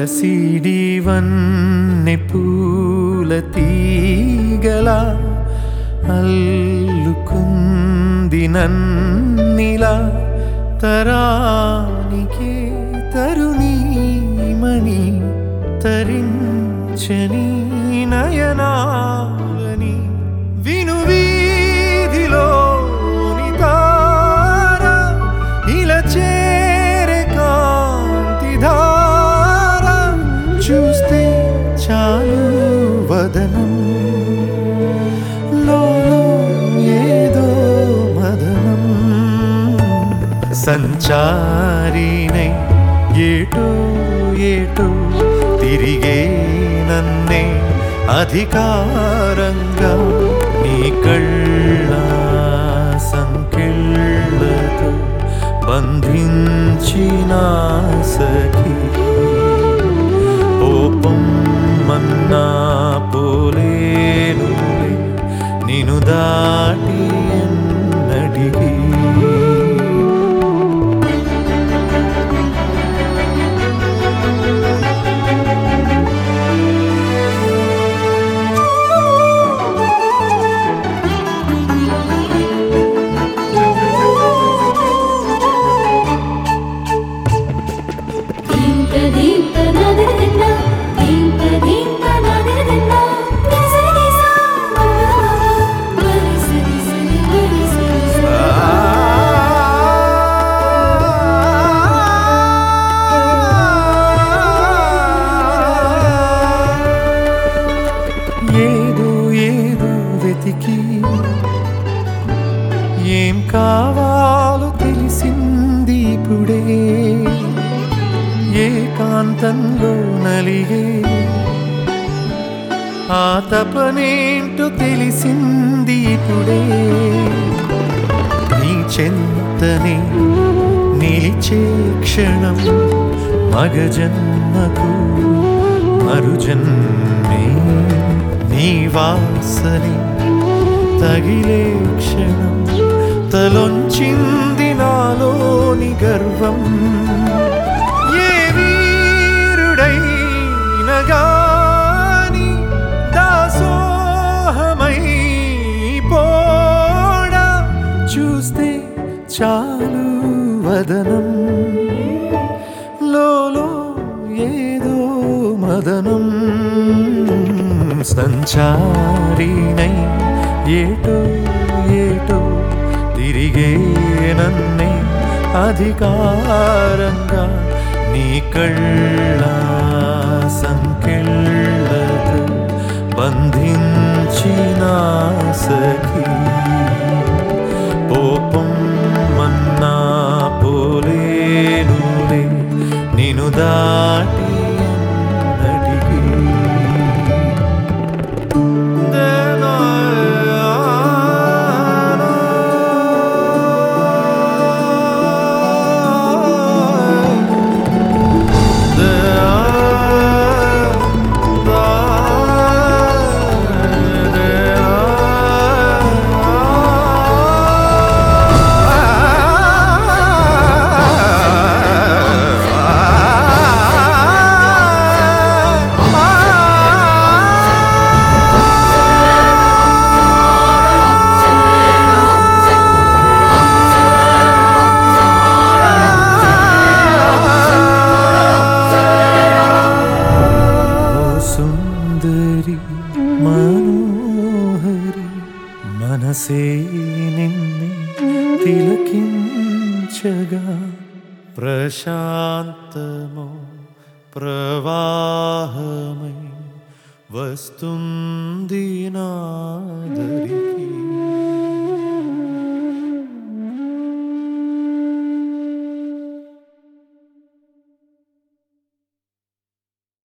పసిడి వన్నె పూల తీగలా అల్లుకుంది నన్నిలా తరానికే తరుణీమణి తరించని నయనాలని విను వీధిలోని తార ఇలా చేరే కాంతి ధార చూస్తే చాలు వదనం ఏదో మదనం సంచారినై ఏటో ఏటో తిరిగే నన్నే అధికారంగా నీ కళ్ళ సంకెళ్ళతో బంధించిన సఖీ పోపమ్మన్నా పోలేను నిన్ను దాటి ఎన్నటికీ ఏం కావాలో తెలిసింది ఇప్పుడే ఏకాంతంలో నలిగే ఆ తపనేంటో తెలిసింది ఇప్పుడే నీ చెంతనే నిలిచే క్షణం మగజన్మకు మరుజన్మే నీ వాసనే తగిలే క్షణం తలొంచింది నాలోని గర్వం ఏ వీరుడైనా గాని దాసోహమై పోడా చూస్తే చాలు వదనం లోలో ఏదో మదనం సంచారినై ఏటో ఏటో తిరిగే నన్నే అధికారంగా నీ కళ్ళ సంకెళ్ళతో బంధించిన సఖీ పోపమ్మన్నా పోలేనులే నిన్ను దాటి ఎన్నటికీ మనోహరి మనసే నిన్నే తిలకించగా ప్రశాంతమో ప్రవాహమై వస్తుంది నా